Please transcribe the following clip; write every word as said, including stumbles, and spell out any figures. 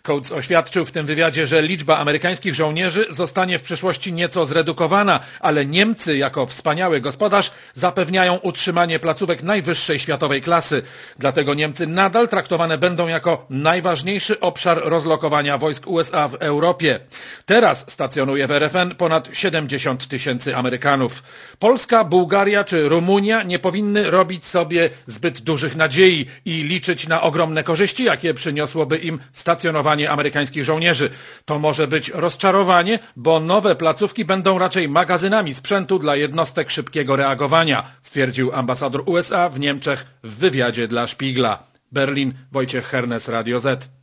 Coates oświadczył w tym wywiadzie, że liczba amerykańskich żołnierzy zostanie w przyszłości nieco zredukowana, ale Niemcy jako wspaniały gospodarz zapewniają utrzymanie placówek najwyższej światowej klasy. Dlatego Niemcy nadal traktowane będą jako najważniejszy obszar rozlokowania wojsk U S A w Europie. Teraz stacjonuje w R F N ponad siedemdziesiąt tysięcy Amerykanów. Polska, Bułgaria czy Rumunia nie powinny robić sobie zbyt dużych nadziei i liczyć na ogromne korzyści, jakie przyniosłoby im stacjonowanie amerykańskich żołnierzy. To może być rozczarowanie, bo nowe placówki będą raczej magazynami sprzętu dla jednostek szybkiego reagowania, stwierdził ambasador U S A w Niemczech w wywiadzie dla Spiegla. Berlin, Wojciech Hernes, Radio Z.